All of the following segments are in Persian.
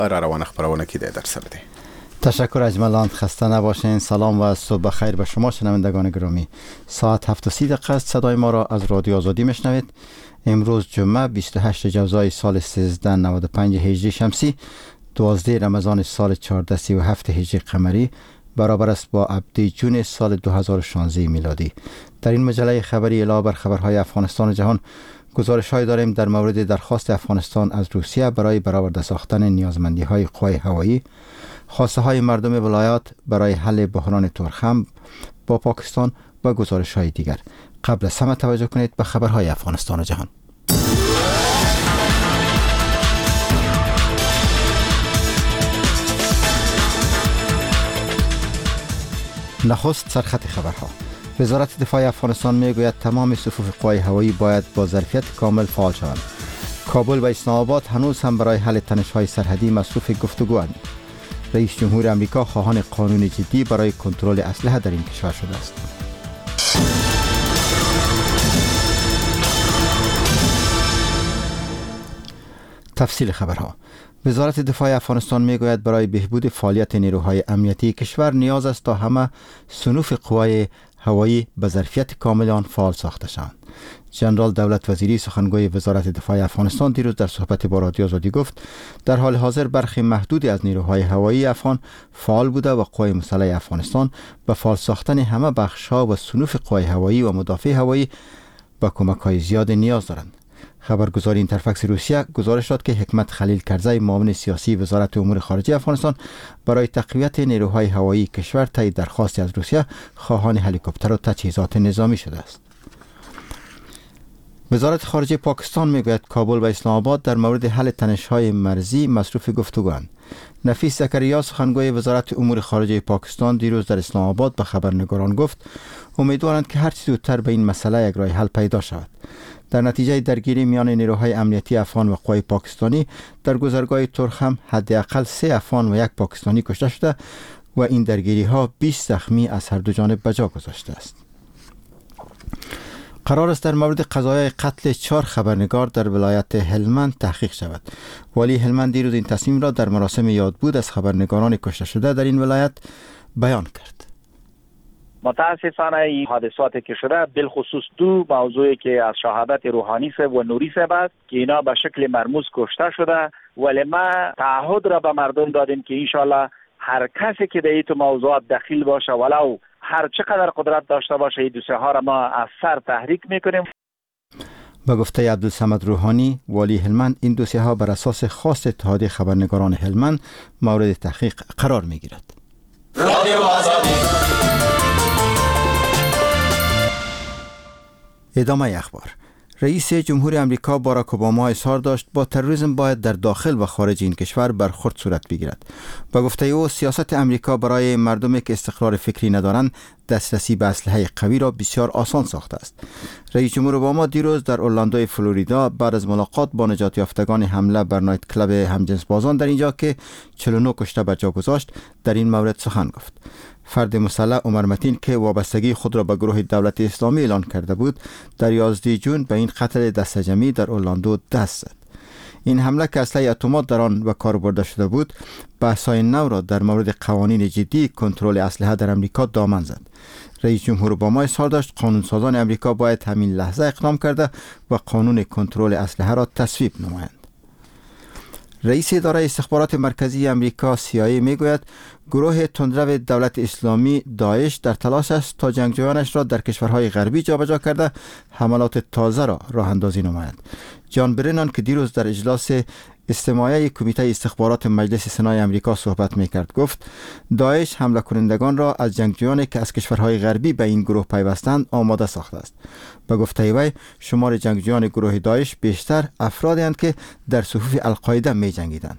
را روان خبرونه کی در سر ده. تشکر اجمالاً، خسته نباشین. سلام و صبح بخیر به شما شنوندگان گرامی. ساعت 7:30 است. صدای ما را از رادیو آزادی میشنوید. امروز جمعه 28 جوزای سال 1395 هجری شمسی، 12 رمضان سال 1437 هجری قمری، برابر است با 17 جون سال 2016 میلادی. در این مجله خبری علاوه بر خبرهای افغانستان و جهان، گزارش‌هایی داریم در مورد درخواست افغانستان از روسیه برای برآورده ساختن نیازمندی‌های قوای هوایی، خواسته های مردم ولایات برای حل بحران تورخم با پاکستان و گزارش‌های دیگر. قبل از همه توجه کنید به خبرهای افغانستان و جهان. نخست سرخط خبرها. وزارت دفاع افغانستان میگوید تمام صفوف قوای هوایی باید با ظرفیت کامل فعال شوند. کابل و اسلام آباد هنوز هم برای حل تنش‌های سرحدی مصروف گفتگوند. رئیس جمهور آمریکا خواهان قانون جدی برای کنترل اسلحه در این کشور شده است. تفصیل خبرها. وزارت دفاع افغانستان میگوید برای بهبود فعالیت نیروهای امنیتی کشور نیاز است تا همه صنوف قوای هوایی به ظرفیت کامل آن فعال ساخته شوند. جنرال دولت وزیری سخنگوی وزارت دفاع افغانستان دیروز در صحبت با رادیو آزادی گفت در حال حاضر برخی محدودی از نیروهای هوایی افغان فعال بوده و قوای مسلح افغانستان به فعال ساختن همه بخش‌ها و صنوف قوای هوایی و مدافع هوایی به کمک‌های زیاد نیاز دارند. خبرگزاری اینترفکس روسیه گزارش داد که حکمت خلیل کرزی، معاون سیاسی وزارت امور خارجه افغانستان، برای تقویت نیروهای هوایی کشور طی درخواستی از روسیه خواهان هلیکوپتر و تجهیزات نظامی شده است. وزارت خارجه پاکستان میگوید کابل و اسلام آباد در مورد حل تنش‌های مرزی مصروف گفتگوند. نفیس زکریا سخنگوی وزارت امور خارجه پاکستان دیروز در اسلام آباد به خبرنگاران گفت امیدوارند که هر چه زودتر به این مسئله یک راه حل پیدا شود. در نتیجه درگیری میان نیروهای امنیتی افغان و قوای پاکستانی در گذرگاه تورخم حداقل 3 افغان و 1 پاکستانی کشته شده و این درگیری ها 20 زخمی از هر دو جانب به جا گذاشته است. قرار است در مورد قضایای قتل 4 خبرنگار در ولایت هلمند تحقیق شود. والی هلمند دیروز این تصمیم را در مراسم یادبود از خبرنگاران کشته شده در این ولایت بیان کرد. متاسفانه این حادثاتی که شده بالخصوص 2 موضوعی که از شهادت روحانی صاحب و نوری صاحب است که اینا به شکل مرموز کشته شده، ولی ما تعهد را به مردم دادیم که انشالله هر کسی که در این موضوعات دخیل باشه ولو هر چقدر قدرت داشته باشه این دوسیه ها را ما از سر تحریک میکنیم. به گفته عبدالصمد روحانی والی هلمند این دوسیه ها بر اساس خاص اتحادیه خبرنگاران هلمند مورد تحقیق قرار میگیرد. ادامه اخبار. رئیس جمهور آمریکا باراک اوباما اظهار داشت با تروریسم باید در داخل و خارج این کشور برخورد صورت بگیرد. با گفته او سیاست آمریکا برای مردمی که استقرار فکری ندارند دسترسی به اسلحه قوی را بسیار آسان ساخته است. رئیس جمهور اوباما دیروز در اورلاندو فلوریدا بعد از ملاقات با نجات یافتگان حمله بر نایت کلاب همجنس بازان در اینجا که 49 کشته به جا گذاشت در این مورد سخن گفت. فرد مسلح عمر متین که وابستگی خود را به گروه دولت اسلامی اعلان کرده بود در 11 جون به این قتل دسته جمعی در اورلاندو دست زد. این حمله که اسلحه اتمات در آن به کار برده شده بود بحث‌های نو را در مورد قوانین جدی کنترل اسلحه در امریکا دامن زد. رئیس جمهور اوباما اظهار داشت قانونسازان امریکا باید همین لحظه اقدام کرده و قانون کنترل اسلحه را تصویب نمایند. رئیس اداره استخبارات مرکزی امریکا CIA میگوید گروه تندرو دولت اسلامی داعش در تلاش است تا جنگجویانش را در کشورهای غربی جابجا کرده حملات تازه را راه اندازی نماید. جان برنان که دیروز در اجلاس استماعی کمیته استخبارات مجلس سنای امریکا صحبت میکرد گفت داعش حمله کنندگان را از جنگجویانی که از کشورهای غربی به این گروه پیوستند آماده ساخته است. به گفته وی شمار جنگجویان گروه داعش بیشتر افرادی هستند که در صفوف القاعده می جنگیدند.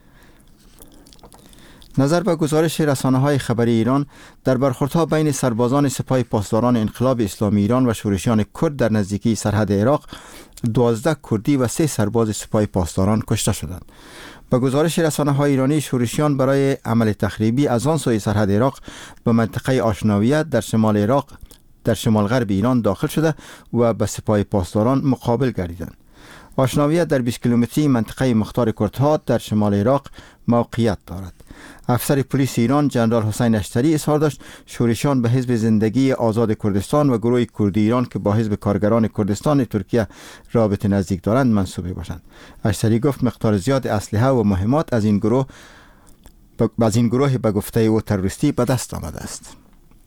نظر به گزارش رسانه‌های خبری ایران در برخوردها بین سربازان سپاه پاسداران انقلاب اسلامی ایران و شورشیان کرد در نزدیکی سرحد عراق 12 کردی و 3 سرباز سپاه پاسداران کشته شدند. به گزارش رسانه‌های ایرانی شورشیان برای عمل تخریبی از آن سوی سرحد عراق به منطقه آشناویت در شمال عراق در شمال غرب ایران داخل شده و به سپاه پاسداران مقابل گردیدند. آشناویت در 20 کیلومتری منطقه مختار کردها در شمال عراق موقعیت دارد. افسر پلیس ایران جنرال حسین اشتری اظهار داشت شورشیان به حزب زندگی آزاد کردستان و گروه کردی ایران که با حزب کارگران کردستان ترکیه رابطه نزدیک دارند منسوبه باشند. اشتری گفت مقدار زیاد اسلحه و مهمات از این گروه به گفته او تروریستی به دست آمده است.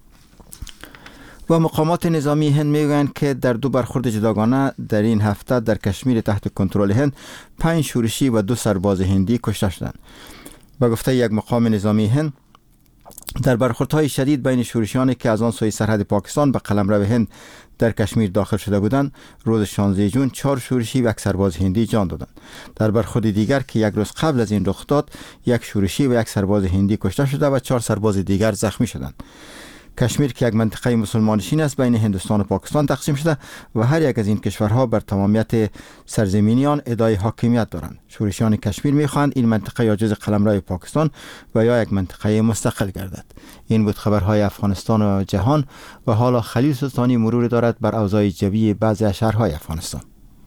و مقامات نظامی هند میگویند که در 2 برخورد جداگانه در این هفته در کشمیر تحت کنترل هند 5 شورشی و 2 سرباز هندی کشته شدند. به گفته یک مقام نظامی هند در برخوردهای شدید بین شورشیانی که از آن سوی سرحد پاکستان به قلمرو هند در کشمیر داخل شده بودند روز 16 جون 4 شورشی و 1 سرباز هندی جان دادند. در برخورد دیگر که یک روز قبل از این رخ داد 1 شورشی و 1 سرباز هندی کشته شده و 4 سرباز دیگر زخمی شدند. کشمیر که یک منطقه مسلمان نشین است بین هندوستان و پاکستان تقسیم شده و هر یک از این کشورها بر تمامیت سرزمینی آن ادعای حاکمیت دارند. شورشیان کشمیر می‌خواهند این منطقه یا جزء قلمرو پاکستان و یا یک منطقه مستقل گردد. این بود خبرهای افغانستان و جهان و حالا خلیل سلطانی مرور دارد بر اوضاع جوی بعضی از شهرهای افغانستان.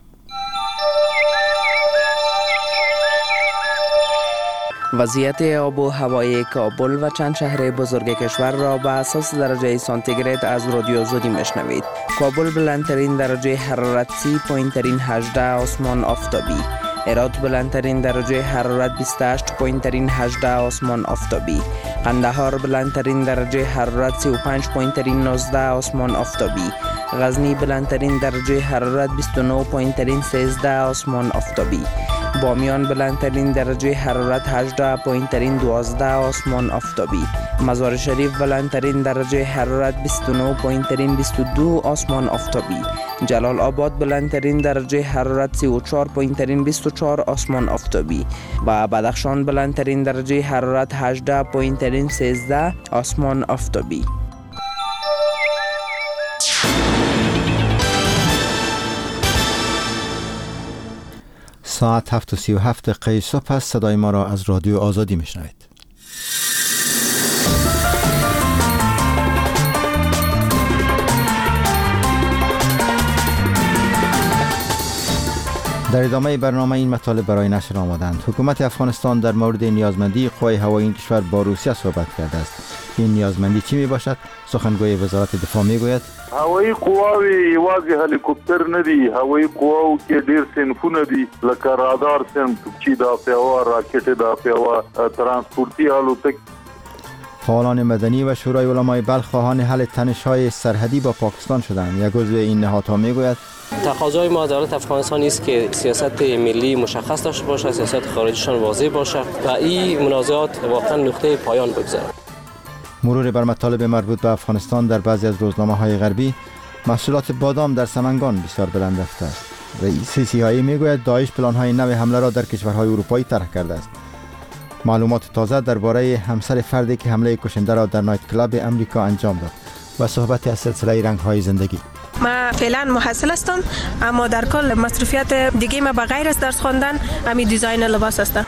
وضعیت آب و هوای کابل و چند شهر بزرگ کشور را به اساس درجه سانتیگراد از رادیو آزادی میشنوید. کابل بلندترین درجه حرارت 30 پایینترین 18 آسمان آفتابی. هرات بلندترین درجه حرارت 28 پایینترین 18 آسمان آفتابی. قندهار بلندترین درجه حرارت 35 پایینترین 19 آسمان آفتابی. غزنی بلندترین درجه حرارت 29 پایینترین 13 آسمان آفتابی. بامیان بلندترین درجه حرارت 18 پایینترین 12 آسمان آفتابی. مزار شریف بلندترین درجه حرارت 29 پایینترین 22 آسمان آفتابی. جلال آباد بلندترین درجه حرارت 34 پایینترین 24 آسمان آفتابی و بدخشان بلندترین درجه حرارت 18 پایینترین 13 آسمان آفتابی. ساعت 7:37 صبح است. صدای ما را از رادیو آزادی میشنوید. در ادامه برنامه این مطالب برای نشر آمدند. حکومت افغانستان در مورد نیازمندی قوای هوایی این کشور با روسیه صحبت کرده است. این نیازمندی چی می باشد؟ سخنگوی وزارت دفاع می گوید هوایی قواوی یوازې هلیکوپتر نه دي، هوایی قواو کې ډیر صنفونه دي لکه رادار صنف چې دا پیاوه، راکټ دا پیاوه، ترانسپورتي الوتکې. فعالان مدنی و شورای علمای بلخ خواهان حل تنش‌های سرحدی با پاکستان شدند. یک عضو این نهادها میگوید تقاضای ما از دولت افغانستان است که سیاست ملی مشخص داشته باشه، سیاست خارجیشان واضح باشه و این منازعات واقعا نقطه پایان بگذارد. مرور بر مطالب مربوط به افغانستان در بعضی از روزنامه‌های غربی، محصولات بادام در سمنگان بسیار بلند رفته است. رئیس CIA میگوید داعش پلان‌های نو حمله را در کشورهای اروپایی طرح کرده است. معلومات تازه درباره همسر فردی که حمله کشنده را در نایت کلاب امریکا انجام داد و صحبت از سلسله رنگ‌های زندگی. ما فعلا محصل هستم، اما در کل مصروفیت دیگه ما به غیر از درس خواندن همین دیزاین لباس هستم.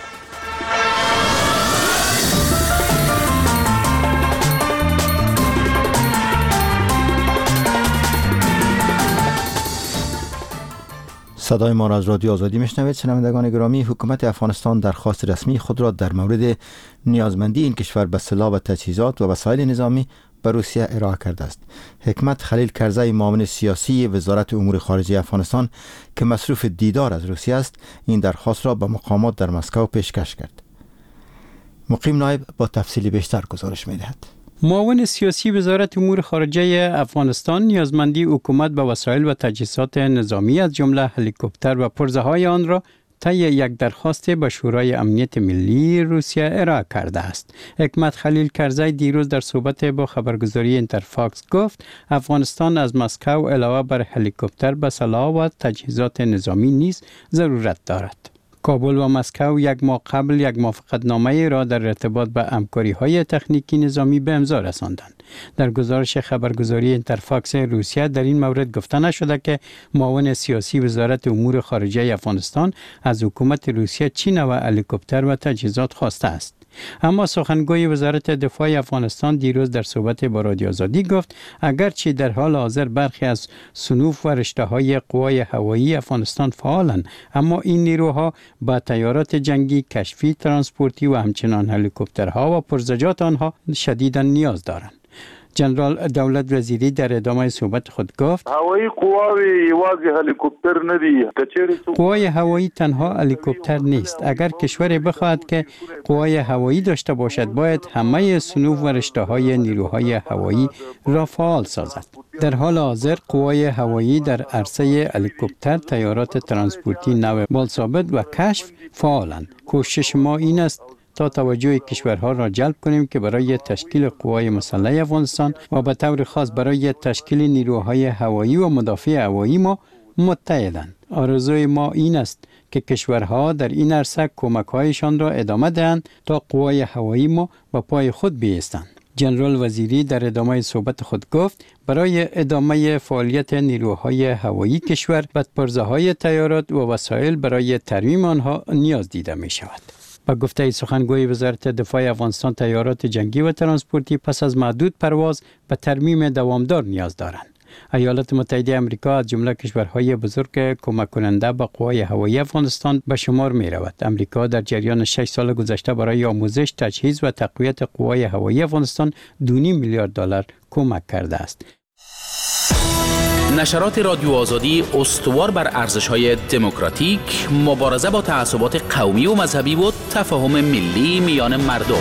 صدای ما را از رادیو آزادی میشنوید. شنوندگان گرامی، حکومت افغانستان درخواست رسمی خود را در مورد نیازمندی این کشور به سلاح و تجهیزات و وسایل نظامی به روسیه ارائه کرده است. حکمت خلیل کرزی، معاون سیاسی وزارت امور خارجه افغانستان که مصروف دیدار از روسیه است، این درخواست را به مقامات در مسکو پیشکش کرد. مقیم نایب با تفصیل بیشتر گزارش می‌دهد. معاون سیاسی وزارت امور خارجه افغانستان نیازمندی حکومت به وسایل و تجهیزات نظامی از جمله هلیکوپتر و پرزه‌های آن را طی یک درخواست به شورای امنیت ملی روسیه ارائه کرده است. حکمت خلیل کرزی دیروز در صحبت با خبرگزاری اینترفاکس گفت افغانستان از مسکو علاوه بر هلیکوپتر به سلاح و تجهیزات نظامی نیز ضرورت دارد. کابل و مسکو یک ماه قبل یک موافقتنامه را در ارتباط به همکاری‌های تکنیکی نظامی به امضا رساندند. در گزارش خبرگزاری اینترفاکس روسیه در این مورد گفته نشده که معاون سیاسی وزارت امور خارجه افغانستان از حکومت روسیه چه نوع هلیکوپتر و تجهیزات خواسته است. اما سخنگوی وزارت دفاع افغانستان دیروز در صحبت با رادیو آزادی گفت اگرچه در حال حاضر برخی از صنوف و رشته‌های قوای هوایی افغانستان فعالند، اما این نیروها با تیارات جنگی، کشفی، ترانسپورتی و همچنان هلیکوپترها و پرزجات آنها شدیداً نیاز دارند. جنرال دولت وزیری در ادامه صحبت خود گفت هوایی قواوی یوازې هلیکوپتر ندی. قوای هوایی تنها هلیکوپتر نیست. اگر کشور بخواهد که قوای هوایی داشته باشد باید همه صنوف و رشته‌های نیروهای هوایی را فعال سازد. در حال حاضر قوای هوایی در عرصه هلیکوپتر، تیارات ترانسپورتی نو بالثابت و کشف فعالند. کوشش ما این است تا توجه کشورها را جلب کنیم که برای تشکیل قوای مسلح افغانستان و به طور خاص برای تشکیل نیروهای هوایی و مدافع هوایی ما متحدند. آرزوی ما این است که کشورها در این عرصه کمک‌هایشان را ادامه دهند تا قوای هوایی ما به پای خود بایستند. جنرال وزیری در ادامه صحبت خود گفت برای ادامه فعالیت نیروهای هوایی کشور بدپرزه‌های تیارات و وسایل برای ترمیم آنها نیاز دیده می شود. با گفته سخنگوی وزارت دفاع افغانستان، تیارات جنگی و ترانسپورتی پس از محدود پرواز به ترمیم دوامدار نیاز دارند. ایالات متحده آمریکا از جمله کشورهای بزرگ کمک کننده به قوای هوایی افغانستان به شمار می رود. آمریکا در جریان 6 سال گذشته برای آموزش، تجهیز و تقویت قوای هوایی افغانستان 2.5 میلیارد دلار کمک کرده است. نشرات رادیو آزادی استوار بر ارزش‌های دموکراتیک، مبارزه با تعصبات قومی و مذهبی و تفاهم ملی میان مردم.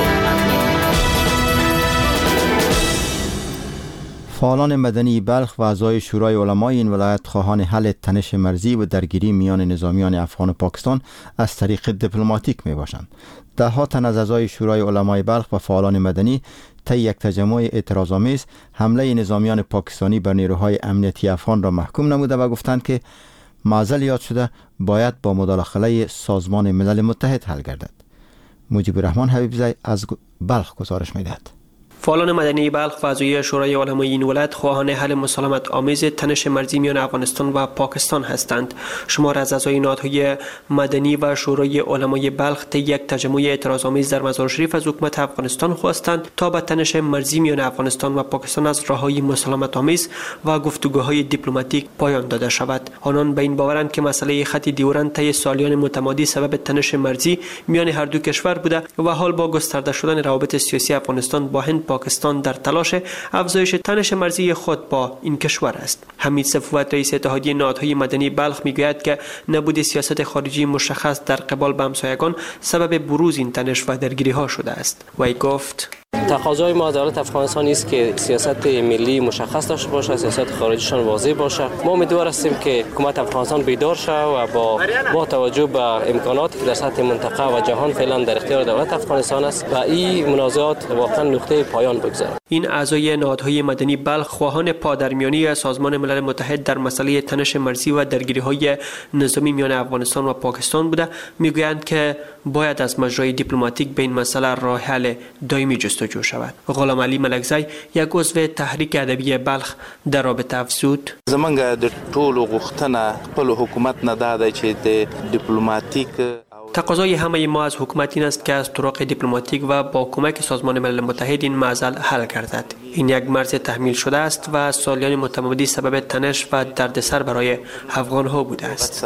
فعالان مدنی بلخ و اعضای شورای علمای این ولایت خواهان حل تنش مرزی و درگیری میان نظامیان افغان و پاکستان از طریق دیپلماتیک می باشند. ده ها تن از اعضای شورای علمای بلخ و فعالان مدنی طی یک تجمع اعتراض‌آمیز حمله نظامیان پاکستانی بر نیروهای امنیتی افغان را محکوم نموده و گفتند که معضل یاد شده باید با مداخله سازمان ملل متحد حل گردد. مجیب الرحمن حبیبزی از بلخ گزارش می‌دهد. فعالان مدنی بلخ و اعضای شورای علمای این ولایت خواهان حل مسالمت آمیز تنش مرزی میان افغانستان و پاکستان هستند. شمار از اعضای نهادهای مدنی و شورای علمای بلخ طی یک تجمع اعتراض آمیز در مزار شریف از حکومت افغانستان خواستند تا به تنش مرزی میان افغانستان و پاکستان از راههای مسالمت آمیز و گفتگوهای دیپلماتیک پایان داده شود. آنان به این باورند که مسئله خط دیورند طی سالیان متمادی سبب تنش مرزی میان هر دو کشور بوده و حال با گسترده شدن روابط سیاسی افغانستان با هند، پاکستان در تلاش افزایش تنش مرزی خود با این کشور است. حمید صفوت رئیس اتحادیه نهادهای مدنی بلخ میگوید که نبود سیاست خارجی مشخص در قبال به همسایگان سبب بروز این تنش و درگیری ها شده است. وی گفت تقاضای ما از دولت افغانستان است که سیاست ملی مشخص داشته باشه، سیاست خارجیشان واضح باشه. ما امیدوار هستیم که حکومت افغانستان بیدار شه و با توجه به امکاناتی که در سطح منطقه و جهان فعلا در اختیار دولت افغانستان است و این منازعات واقعا نقطه پایان بگذارد. این اعضای نهادهای مدنی بلخ خواهان پادرمیانی سازمان ملل متحد در مسئله تنش مرزی و درگیری‌های نظامی میان افغانستان و پاکستان بوده میگویند که باید از مجرای دیپلماتیک به این مسئله راه حل دائمی جستجو شود. غلام علی ملکزی یک عضو تحریک ادبی بلخ در رابطه افزود زمونږ د ټولو غوښتنه خپل حکومت نه ده چې د دیپلماتیک تقاضای همه ما از حکومت این است که از طرق دیپلماتیک و با کمک سازمان ملل متحد این معضل حل گردد. این یک مرز تحمیل شده است و سالیان متمادی سبب تنش و دردسر برای افغان ها بوده است.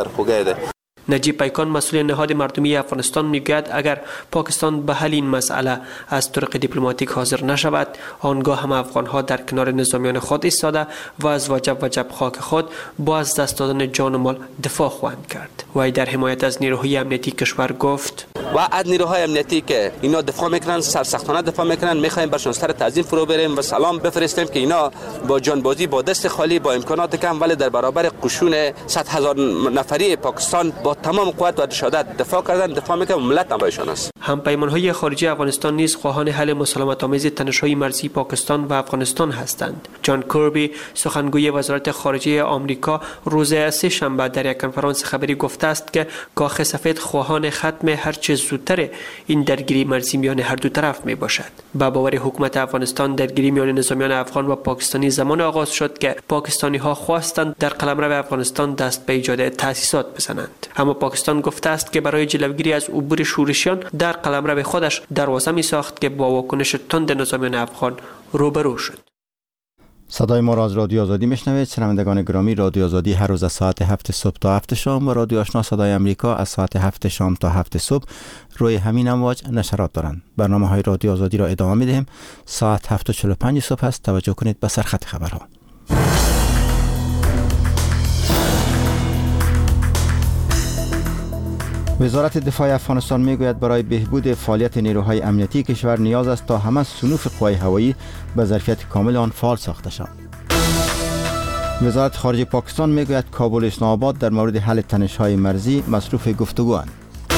نجیب پیکان مسئول نهاد مردمی افغانستان میگوید اگر پاکستان به حل این مسئله از طرق دیپلماتیک حاضر نشود آنگاه هم افغان ها در کنار نظامیان خود ایستاده و از وجب خاک خود با از دست دادن جان و مال دفاع خواهند کرد. وی در حمایت از نیروهای امنیتی کشور گفت و از نیروهای امنیتی که اینا دفاع میکنن، سرسختانه دفاع میکنن، میخوایم برشون سر تعظیم فرو بریم و سلام بفرستیم که اینا با جانبازی، با دست خالی، با امکانات کم ولی در برابر قشون 100,000 نفری پاکستان با تمام قوت و شدت دفاع کردن، دفاع میکنن و ملت هم برایشان است. همپیمانهای خارجی افغانستان نیز خواهان حل مسالمت آمیز تنش‌های مرزی پاکستان و افغانستان هستند. جان کربی سخنگوی وزارت خارجه آمریکا روز سه شنبه در یک کنفرانس خبری گفته است که کاخ سفید خواهان ختم هر چه زودتر این درگیری مرزی میان هر دو طرف می باشد. با باور حکومت افغانستان درگیری میان نظامیان افغان و پاکستانی زمان آغاز شد که پاکستانی ها خواستند در قلمرو افغانستان دست به ایجاد تأسیسات بزنند. اما پاکستان گفته است که برای جلوگیری از عبور شورشیان در قلمرو خودش دروازه می ساخت که با واکنش تند نظامیان افغان روبرو شد. صدای ما را از رادیو آزادی میشنوید. شنوندگان گرامی، رادیو آزادی هر روز از ساعت 7 صبح تا 7 شام و رادیو آشنا صدای امریکا از ساعت 7 شام تا 7 صبح روی همین امواج نشرات دارند. برنامه های رادیو آزادی را ادامه میدهیم. ساعت 7:45 صبح است. توجه کنید به سرخط خبرها. وزارت دفاع افغانستان میگوید برای بهبود فعالیت نیروهای امنیتی کشور نیاز است تا همه صنوف قوای هوایی به ظرفیت کامل آن فعال ساخته شوند. وزارت خارجه پاکستان میگوید کابل و اسلام آباد در مورد حل تنش‌های مرزی مصروف گفتگواند.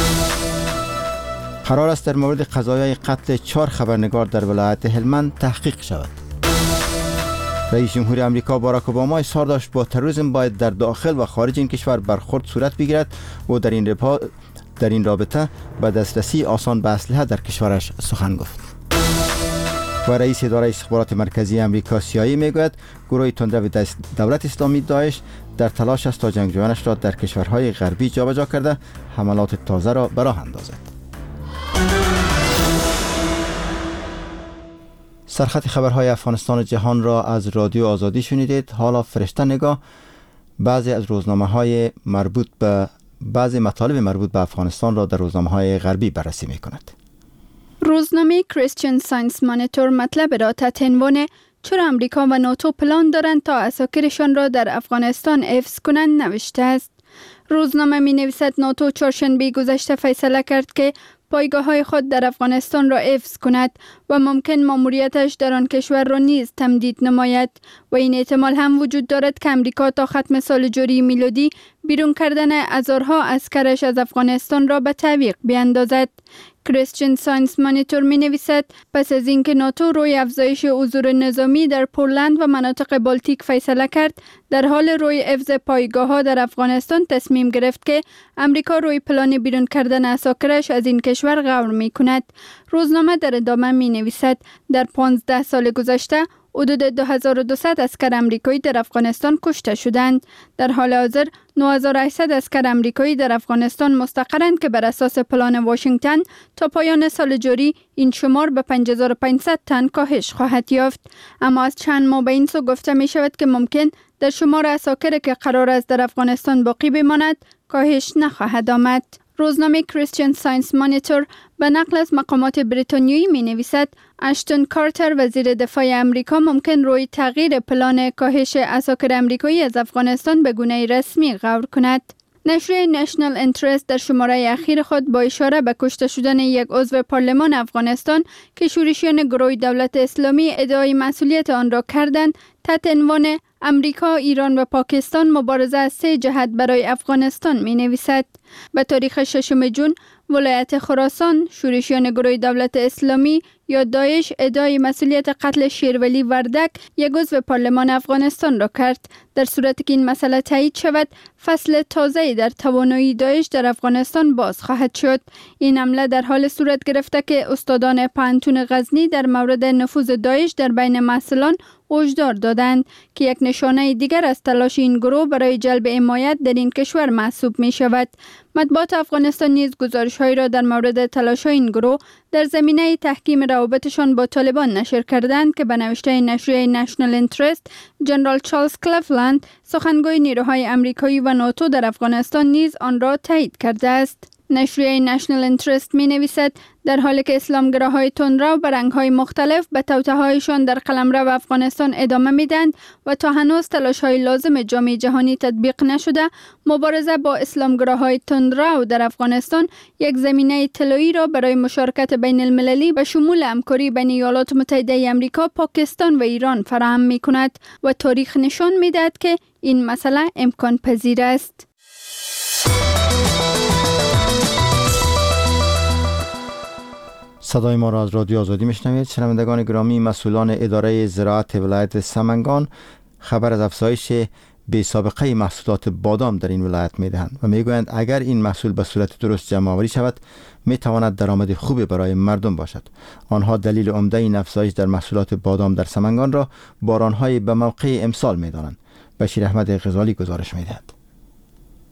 قرار است در مورد قضایای قتل 4 خبرنگار در ولایت هلمند تحقیق شود. رئیس جمهور آمریکا باراک اوباما اظهار داشت با تروریسم باید در داخل و خارج این کشور برخورد صورت بگیرد و در این رابطه به دسترسی آسان به اسلحه در کشورش سخن گفت. و رئیس اداره استخبارات مرکزی آمریکا CIA میگوید گروه تندرو دولت اسلامی داعش در تلاش است تا جنگجویانش را در کشورهای غربی جابجا کرده حملات تازه را به راه اندازد. سرخط خبرهای افغانستان و جهان را از رادیو آزادی شنیدید. حالا فرشته نگاه بعضی مطالب مربوط به افغانستان را در روزنامه‌های غربی بررسی می‌کند. روزنامه کریستین ساینس مانیتور مطلب را تحت عنوان چرا امریکا و ناتو پلان دارند تا عساکرشان را در افغانستان حفظ کنند نوشته است. روزنامه می‌نویسد ناتو چهارشنبه گذشته فیصله کرد که پایگاه‌های خود در افغانستان را حفظ کند و ممکن ماموریتش در آن کشور را نیز تمدید نماید و این احتمال هم وجود دارد که امریکا تا ختم سال جاری میلادی بیرون کردن هزارها عسکرش از افغانستان را به تعویق بیاندازد. کریستین ساینس مانیتور می نویسد پس از اینکه ناتو روی افزایش حضور نظامی در پولند و مناطق بالتیک فیصله کرد، در حال روی حفظ پایگاه‌ها در افغانستان تصمیم گرفت که امریکا روی پلان بیرون کردن عساکرش از این کشور غور می کند. روزنامه در ادامه می نویسد در 15 سال گذشته حدود 2200 عسکر امریکایی در افغانستان کشته شدند. در حال حاضر 9800 عسکر امریکایی در افغانستان مستقرند که بر اساس پلان واشنگتن تا پایان سال جاری این شمار به 5500 تن کاهش خواهد یافت. اما از چند ماه به این سو گفته می شود که ممکن در شمار عساکر که قرار است در افغانستان باقی بماند کاهش نخواهد آمد. روزنامه کریستین ساینس مانیتور به نقل از مقامات بریتانیایی می نویسد اشتون کارتر وزیر دفاع امریکا ممکن روی تغییر پلان کاهش عساکر امریکایی از افغانستان به گونه رسمی غور کند. نشریه نشنال انترست در شماره اخیر خود با اشاره به کشته شدن یک عضو پارلمان افغانستان که شورشیان گروه دولت اسلامی ادعای مسئولیت آن را کردند تحت عنوان امریکا، ایران و پاکستان مبارزه از 3 جهت برای افغانستان می نویسد. به تاریخ 6 جون ولایت خراسان شورشیان گروه دولت اسلامی یا داعش ادعای مسئولیت قتل شیرولی وردک یک عضو پارلمان افغانستان را کرد. در صورتی که این مسئله تایید شود فصل تازه‌ای در توانایی داعش در افغانستان باز خواهد شد. این حمله در حال صورت گرفته که استادان پانتون غزنی در مورد نفوذ داعش در بین محصلان هشدار دادند که یک نشانه دیگر از تلاش این گروه برای جلب حمایت در این کشور محسوب می شود. مطبوعات افغانستان نیز گزارش‌هایی را در مورد تلاش‌های این گروه در زمینه تحکیم روابطشان با طالبان نشر کردند که به نوشته نشریه نشنال انترست جنرال چارلز کلفلند سخنگوی نیروهای امریکایی و ناتو در افغانستان نیز آن را تایید کرده است. نشریه نشنال انترست می نویسد در حالی که اسلامگراهای تندرو به رنگ‌های مختلف به توطئه‌هایشان در قلمرو افغانستان ادامه می‌دهند و تا هنوز تلاش‌های لازم جامعه جهانی تطبیق نشده، مبارزه با اسلامگراهای تندرو در افغانستان یک زمینه طلایی را برای مشارکت بین المللی به شمول همکاری بین ایالات متحده آمریکا، پاکستان و ایران فراهم می‌کند و تاریخ نشان می‌دهد که این مسئله امکان پذیر است. صدای ما را از رادیو آزادی میشنوید. شنوندگان گرامی، مسئولان اداره زراعت ولایت سمنگان خبر از افزایش بی سابقه محصولات بادام در این ولایت میدهند و میگویند اگر این محصول به صورت درست جمع آوری شود میتواند درآمد خوبی برای مردم باشد. آنها دلیل عمده این افزایش در محصولات بادام در سمنگان را بارانهای به موقع امسال میدانند. بشیر احمد غزالی گزارش میدهد.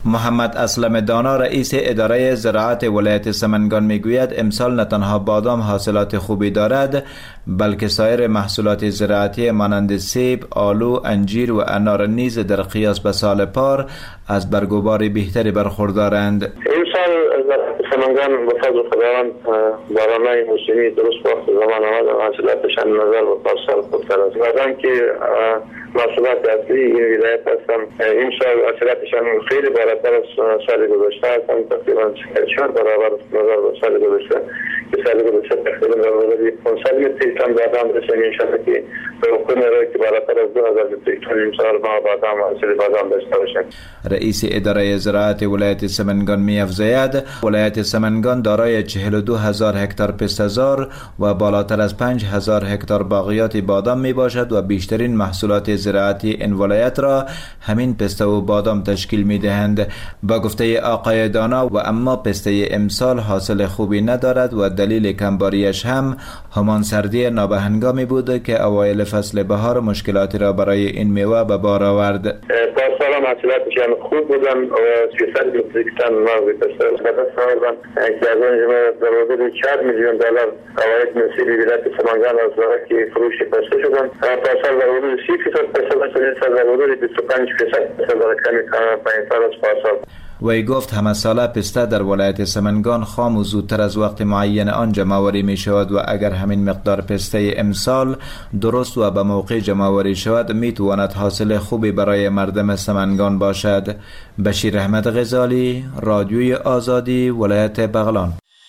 محمد اسلم دانا رئیس اداره زراعت ولایت سمنگان میگوید امسال نه تنها بادام حاصلات خوبی دارد بلکه سایر محصولات زراعتی مانند سیب، آلو، انجیر و انار نیز در قیاس به سال پار از برگوبار بهتری برخوردارند. امسال سمنگان به فضل خداوند بارانهای موسمی درست وقت زمان آمد و حاصلاتش از نظر به پارسال خوبتر است. بعدن که محصولات اصلی این ولایت هستن امسال حاصلاتشان خیلی بالاتر از سال گذشته هستن، تقریبا 4 برابر نظر به سال گذشته که سال گذشته تقریبا برابر 500 متر تن بادام رسید. انشاءالله که به حکم رای که بالاتر از 2000 متر تن امسال ما بادام حاصل بادام داشته باشیم. رئیس اداره زراعت ولایت سمنگان می‌افزاید ولایت سمنگان دارای 42000 هکتار پسته‌زار و بالاتر از 5000 هکتار باغیات بادام میباشد و بیشترین محصولات زراعتی این ولایت را همین پسته و بادام تشکیل میدهند. با گفته آقای دانا و اما پسته امسال حاصل خوبی ندارد و دلیل کمباریش هم همان سردی نابهنگامی بود که اوایل فصل بهار مشکلاتی را برای این میوه به بار آورد. پارسال هم حاصلاتشان خوب بودن و 300 متریک تن مغز پسته دست آوردن که از اونجا در حدود 4 میلیون دلار عواید نصیب ولایت سمنگان از که فروش پسته شدن. پارسال در حدود 30% پسته داشتن، در حدود 25% پسته در کمی پایین‌تر از پارسال. وی گفت همه ساله پسته در ولایت سمنگان خام و زودتر از وقت معین آن جمع‌آوری می شود و اگر همین مقدار پسته امسال درست و به موقع جمع‌آوری شود می تواند حاصل خوبی برای مردم سمنگان باشد. بشیر احمد غزالی، رادیوی آزادی، ولایت بغلان.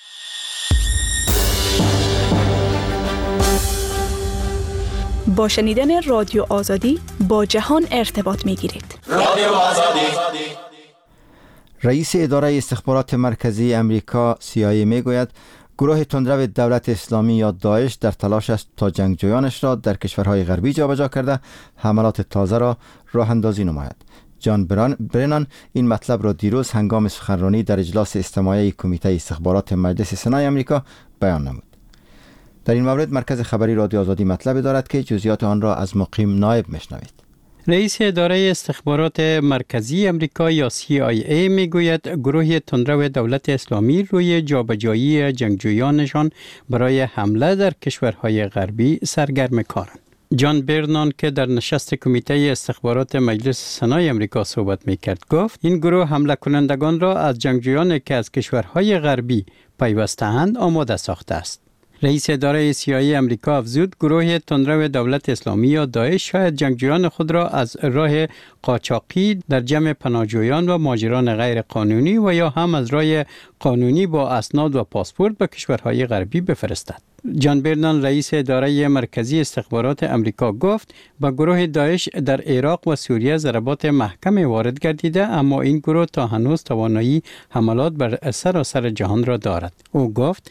با شنیدن رادیو آزادی با جهان ارتباط می گیرید. رادیو آزادی. رئیس اداره استخبارات مرکزی امریکا CIA میگوید گروه تندرو دولت اسلامی یا داعش در تلاش است تا جنگجویانش را در کشورهای غربی جابجا کرده حملات تازه را راه اندازی نماید. جان برنان این مطلب را دیروز هنگام سخنرانی در اجلاس استماعی کمیته استخبارات مجلس سنای امریکا بیان نمود. در این مورد مرکز خبری رادیو آزادی مطلب دارد که جزئیات آن را از مقیم نایب میشنوید. رئیس اداره استخبارات مرکزی امریکا یا CIA میگوید گروه تندرو دولت اسلامی روی جابجایی جنگجویانشان برای حمله در کشورهای غربی سرگرم کارند. جان برنان که در نشست کمیته استخبارات مجلس سنای امریکا صحبت میکرد گفت این گروه حمله کنندگان را از جنگجویان که از کشورهای غربی پیوسته‌اند آماده ساخته است. رئیس اداره CIA امریکا افزود گروه تندرو دولت اسلامی یا داعش شاید جنگجویان خود را از راه قاچاقی در جمع پناهجویان و مهاجران غیر قانونی و یا هم از راه قانونی با اسناد و پاسپورت به کشورهای غربی بفرستد. جان برنان رئیس اداره مرکزی استخبارات امریکا گفت با گروه داعش در عراق و سوریه ضربات محکم وارد گردیده اما این گروه تا هنوز توانایی حملات بر سراسر جهان را دارد. او گفت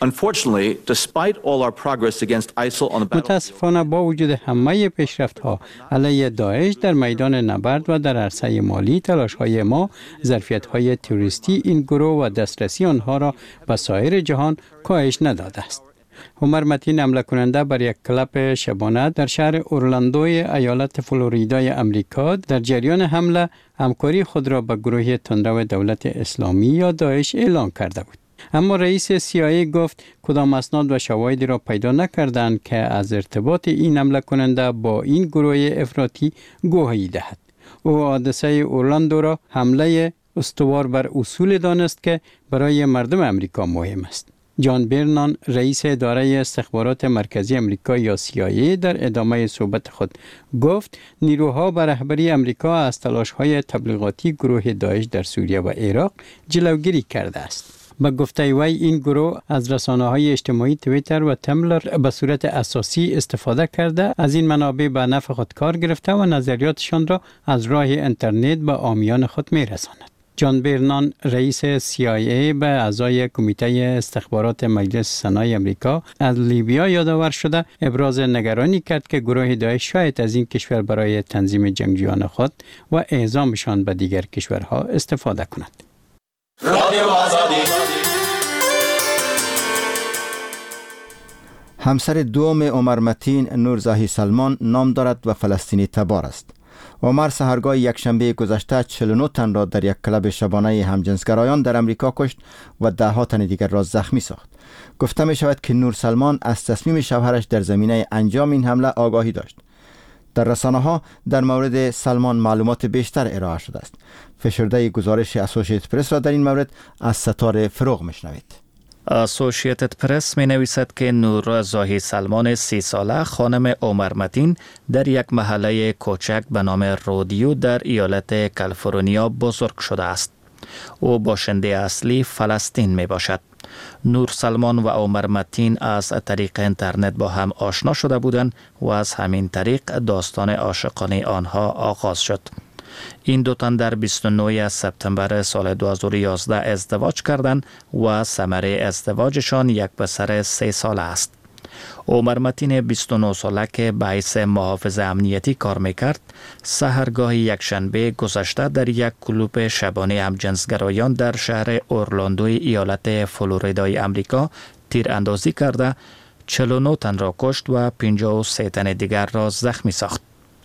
متاسفانه با وجود همه پیشرفت‌ها علیه داعش در میدان نبرد و در عرصه مالی تلاش‌های ما ظرفیت‌های تروریستی این گروه و دسترسی آنها را به سایر جهان کاهش نداده است. عمر متین حمله کننده بر یک کلاب شبانه در شهر اورلاندوی ایالت فلوریدای امریکا در جریان حمله همکاری خود را به گروه تندرو دولت اسلامی یا داعش اعلام کرده بود. اما رئیس CIA گفت کدام اسناد و شواهدی را پیدا نکردند که از ارتباط این حمله کننده با این گروه افراطی گواهی دهد. او حادثه اورلاندو را حمله استوار بر اصول دانست که برای مردم امریکا مهم است. جان برنان رئیس اداره استخبارات مرکزی امریکا یا CIA در ادامه صحبت خود گفت نیروها به رهبری امریکا از تلاش‌های تبلیغاتی گروه داعش در سوریه و عراق جلوگیری کرده است. با گفته وی این گروه از رسانه‌های اجتماعی توییتر و تمبلر به صورت اساسی استفاده کرده از این منابع به نفع خود کار گرفته و نظریاتشان را از راه اینترنت به عامیان خود می‌رساند. جان برنان رئیس CIA به اعضای کمیته استخبارات مجلس سنای امریکا از لیبیا یادآور شده ابراز نگرانی کرد که گروه داعش شاید از این کشور برای تنظیم جنگجویان خود و اعزامشان به دیگر کشورها استفاده کند. رادیو آزادی. همسر دوم عمر متین نورزاهی سلمان نام دارد و فلسطینی تبار است. عمر سحرگاه یکشنبه گذشته 49 تن را در یک کلب شبانه همجنسگرایان در امریکا کشت و ده ها تن دیگر را زخمی ساخت. گفته می شود که نور سلمان از تصمیم شوهرش در زمینه انجام این حمله آگاهی داشت. در رسانه ها در مورد سلمان معلومات بیشتر ارائه شده است. فشرده گزارش اسوسییتد پرس را در این مورد از ستاره فروغ میشنوید. اسوسییتد پرس می نویسد که نور زاهی سلمان 30 ساله خانم عمر متین در یک محله کوچک به نام رودیو در ایالت کالیفرنیا بزرگ شده است. او باشنده اصلی فلسطین می باشد. نور سلمان و عمر متین از طریق اینترنت با هم آشنا شده بودند و از همین طریق داستان عاشقانه آنها آغاز شد. این دو تن در 29 سپتامبر سال 2011 ازدواج کردند و ثمره ازدواجشان یک پسر 3 ساله است. عمر متین 29 ساله که به حیث محافظ امنیتی کار میکرد، سحرگاه یکشنبه گذشته در یک کلوب شبانه همجنسگرایان در شهر اورلاندوی ایالت فلوریدای امریکا تیر اندازی کرده 49 تن را کشت و 53 تن دیگر را زخمی ساخت.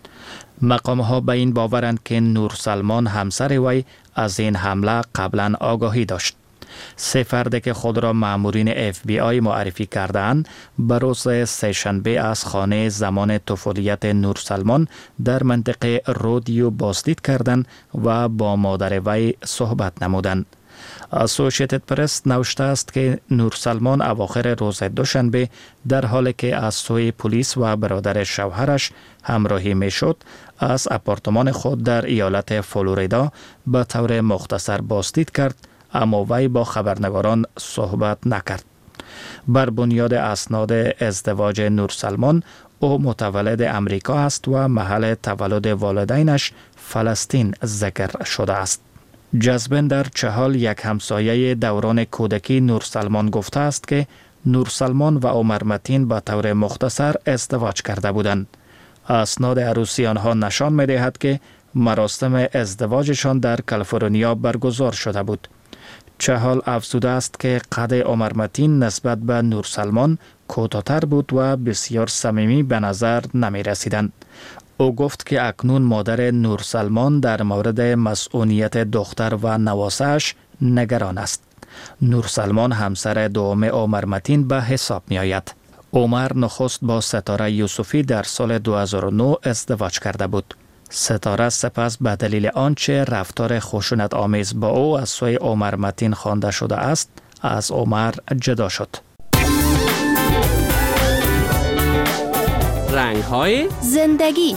مقام ها به این باورند که نور سلمان همسر وی از این حمله قبلا آگاهی داشت. 3 فرد که خود را مامورین FBI معرفی کردند به روز سه‌شنبه از خانه زمان طفولیت نور سلمان در منطقه رودیو بازدید کردند و با مادر وی صحبت نمودند. اسوسییتد پرس نوشته است که نور سلمان اواخر روز دوشنبه در حالی که از سوی پلیس و برادر شوهرش همراهی میشد از آپارتمان خود در ایالت فلوریدا به طور مختصر بازدید کرد، اما وی با خبرنگاران صحبت نکرد. بر بنیاد اسناد ازدواج نور سلمان، او متولد امریکا است و محل تولد والدینش فلسطین ذکر شده است. جزبندر چهال، یک همسایه دوران کودکی نور سلمان، گفته است که نور سلمان و عمر متین به طور مختصر ازدواج کرده بودند. اسناد عروسی آنها نشان می دهد که مراسم ازدواجشان در کالیفرنیا برگزار شده بود. چهال افزوده است که قد عمر متین نسبت به نور سلمان کوتاه‌تر بود و بسیار صمیمی به نظر نمی رسیدند. او گفت که اکنون مادر نور سلمان در مورد مسئولیت دختر و نواسه‌اش نگران است. نور سلمان همسر دوم عمر متین به حساب می آید. عمر نخست با ستاره یوسفی در سال 2009 ازدواج کرده بود. ستاره سپس به دلیل آنچه رفتار خشونت آمیز با او از سوی عمر متین خوانده شده است، از عمر جدا شد. رنگ‌های زندگی.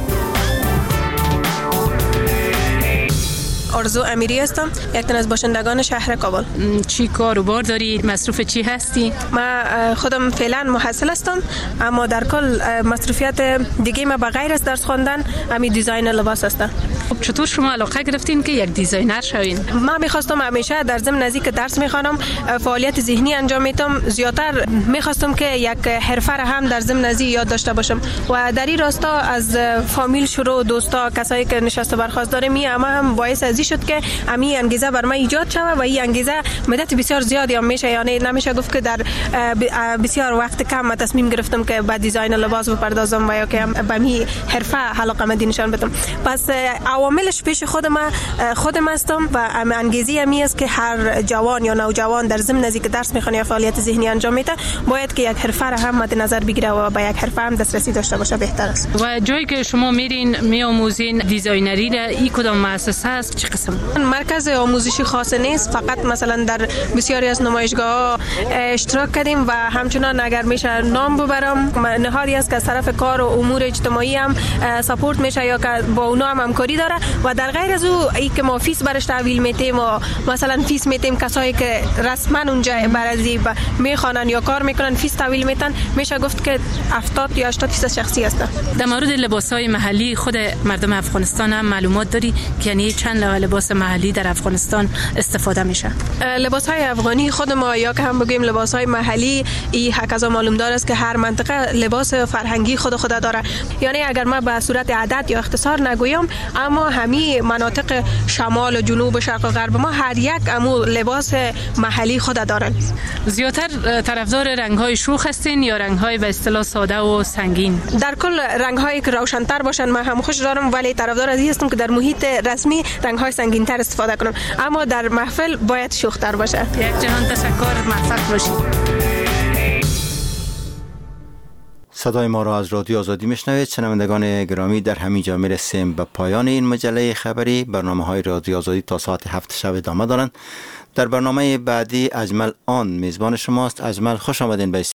آرزو امیری هستم، یک تن از باشندگان شهر کابل. چی کاروبار داری؟ مصروف چی هستی؟ من خودم فعلا محصل هستم، اما در کل مصروفیت دیگه ما بغیر از درس خواندن همین دیزاین لباس هستم. چطور شما علاقه گرفتین که یک دیزاینر شوین؟ من میخواستم همیشه در ضمن نزدیک درس میخوانم، فعالیت ذهنی انجام میدم، زیاتر میخواستم که یک حرفه را هم در ضمن نزدیک یاد داشته باشم و در این راستا از فامیل شروع، دوستا، کسایی که نشست برخاست داره اما هم باعث ازی شد که امی انگیزه بر من ایجاد شود و این انگیزه مدت بسیار زیادی هم میشه، یعنی نمیشه گفت که در بسیار وقت کم تصمیم گرفتم که به دیزاین لباس بپردازم و یا که به می حرفه علاقه مندی نشان بدم. پس عواملش پیش خودم هستم و انگیزه امی است که هر جوان یا نوجوان در ضمن نزدیک درس میخونه یا فعالیت ذهنی انجام میده باید که یک حرفه را هم مد نظر بگیره و به یک حرفه هم دسترسی داشته باشه، بهتر است. و جایی که شما میرین میآموزین دیزاینری را، این کدام مؤسسه است؟ چه قسم؟ مرکز آموزشی خاص نیست، فقط مثلا در بسیاری از نمایشگاه اشتراک کردیم و همچنان اگر میشه نام ببرم، نهادی است که از طرف کار و امور اجتماعی هم سپورت میشه یا که با اونا هم همکاری داره و در غیر از او ای که ما فیس برش تحویل میتیم و مثلا فیس میتیم کسایی که رسما اونجا برازی میخوانن یا کار میکنن فیس تحویل میتن، میشه گفت که 70 یا 80% شخصی هست. در مورد لباسهای محلی خود مردم افغانستان هم معلومات داری که یعنی چند لباس محلی در افغانستان استفاده میشه؟ لباسهای افغانی خود ما یا که هم بگیم لباسهای محلی، این حقیقتا معلوم دار است که هر منطقه لباس فرهنگی خود داره، یعنی اگر ما به صورت عدد یا اختصار نگویم، اما ما همه مناطق شمال و جنوب و شرق و غرب ما هر یک امو لباس محلی خود دارن. زیاتر طرفدار رنگ‌های شوخ هستین یا رنگ‌های به اصطلاح ساده و سنگین؟ در کل رنگ‌هایی که روشن‌تر باشن من هم خوش دارم، ولی طرفدار از این هستم که در محیط رسمی رنگ‌های سنگین‌تر استفاده کنم، اما در محفل باید شوخ‌تر باشه. یک جهان تشکر، موفق باشید. صدای ما را از رادیو آزادی میشنوید. شنوندگان گرامی، در همینجا میرسیم به پایان این مجله خبری. برنامه‌های رادیو آزادی تا ساعت 7 شب ادامه دارند. در برنامه بعدی اجمل آن میزبان شماست. اجمل، خوش آمدین به